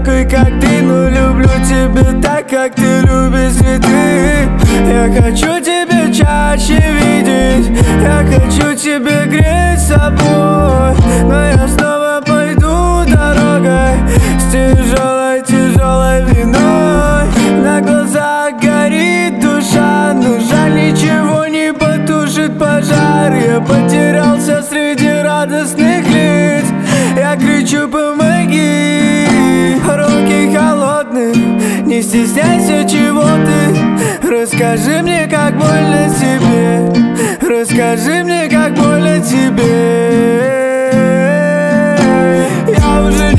такой, как ты, но люблю тебя так, как ты любишь цветы. Я хочу тебя чаще видеть, я хочу тебя греть собой, но я снова пойду дорогой с тяжелой, тяжелой виной. На глазах горит душа, но жаль, ничего не потушит пожар. Я потерялся среди радостных лиц, я кричу: помоги. Руки холодные, не стесняйся, чего ты. Расскажи мне, как больно тебе, расскажи мне, как больно тебе. Я уже